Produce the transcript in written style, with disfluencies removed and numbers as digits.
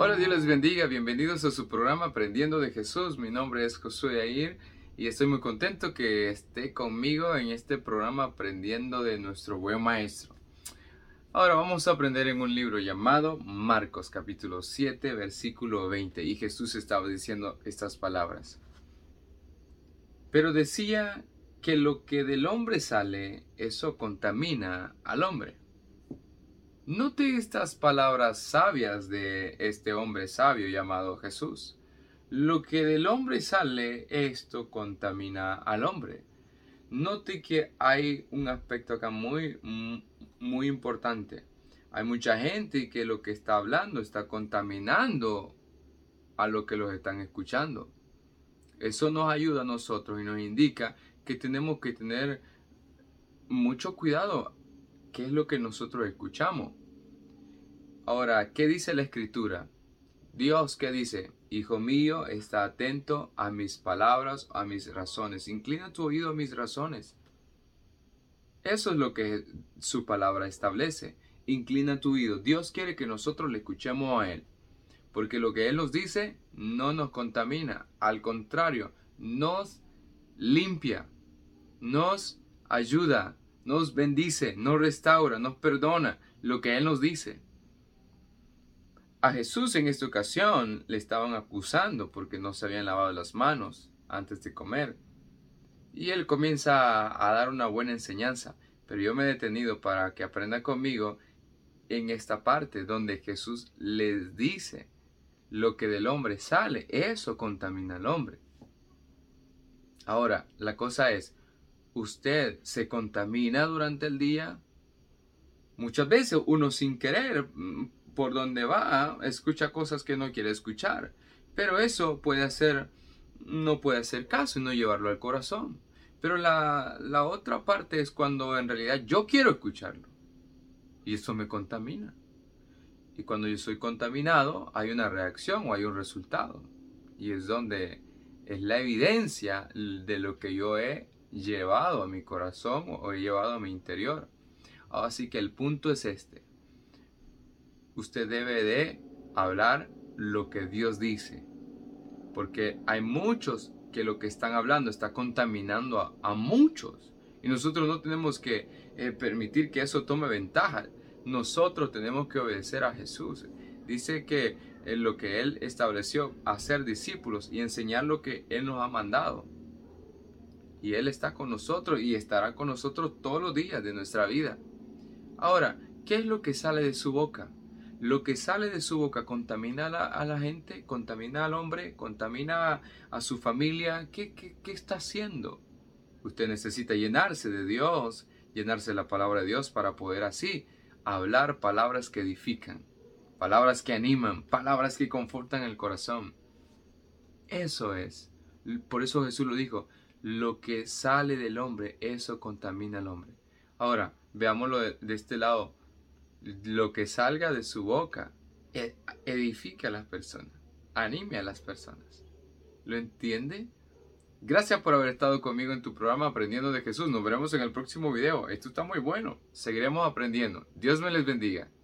Hola, Dios les bendiga. Bienvenidos a su programa Aprendiendo de Jesús. Mi nombre es Josué Air y estoy muy contento que esté conmigo en este programa Aprendiendo de nuestro buen maestro. Ahora vamos a aprender en un libro llamado Marcos capítulo 7 versículo 20 y Jesús estaba diciendo estas palabras. Pero decía que lo que del hombre sale, eso contamina al hombre. Note estas palabras sabias de este hombre sabio llamado Jesús. Lo que del hombre sale, esto contamina al hombre. Note que hay un aspecto acá muy importante. Hay mucha gente que lo que está hablando está contaminando a lo que los están escuchando. Eso nos ayuda a nosotros y nos indica que tenemos que tener mucho cuidado qué es lo que nosotros escuchamos. Ahora, ¿qué dice la Escritura? Dios, ¿qué dice? Hijo mío, está atento a mis palabras, a mis razones. Inclina tu oído a mis razones. Eso es lo que su palabra establece. Inclina tu oído. Dios quiere que nosotros le escuchemos a Él. Porque lo que Él nos dice no nos contamina. Al contrario, nos limpia, nos ayuda, nos bendice, nos restaura, nos perdona lo que Él nos dice. A Jesús en esta ocasión le estaban acusando porque no se habían lavado las manos antes de comer. Y Él comienza a dar una buena enseñanza. Pero yo me he detenido para que aprendan conmigo en esta parte donde Jesús les dice lo que del hombre sale, eso contamina al hombre. Ahora, la cosa es, ¿usted se contamina durante el día? Muchas veces uno sin querer, por donde va, escucha cosas que no quiere escuchar. Pero eso no puede hacer caso y no llevarlo al corazón. Pero la otra parte es cuando en realidad yo quiero escucharlo. Y eso me contamina. Y cuando yo soy contaminado, hay una reacción o hay un resultado. Y es donde es la evidencia de lo que yo he llevado a mi corazón o he llevado a mi interior. Así que el punto es este. Usted debe de hablar lo que Dios dice. Porque hay muchos que lo que están hablando está contaminando a muchos. Y nosotros no tenemos que permitir que eso tome ventaja. Nosotros tenemos que obedecer a Jesús. Dice que lo que Él estableció, hacer discípulos y enseñar lo que Él nos ha mandado. Y Él está con nosotros y estará con nosotros todos los días de nuestra vida. Ahora, ¿qué es lo que sale de su boca? Lo que sale de su boca contamina a la gente, contamina al hombre, contamina a su familia. ¿Qué está haciendo? Usted necesita llenarse de Dios, llenarse de la palabra de Dios para poder así hablar palabras que edifican, palabras que animan, palabras que confortan el corazón. Eso es. Por eso Jesús lo dijo, lo que sale del hombre, eso contamina al hombre. Ahora, veámoslo de este lado. Lo que salga de su boca edifica a las personas, anime a las personas. ¿Lo entiende? Gracias por haber estado conmigo en tu programa Aprendiendo de Jesús. Nos veremos en el próximo video. Esto está muy bueno. Seguiremos aprendiendo. Dios me les bendiga.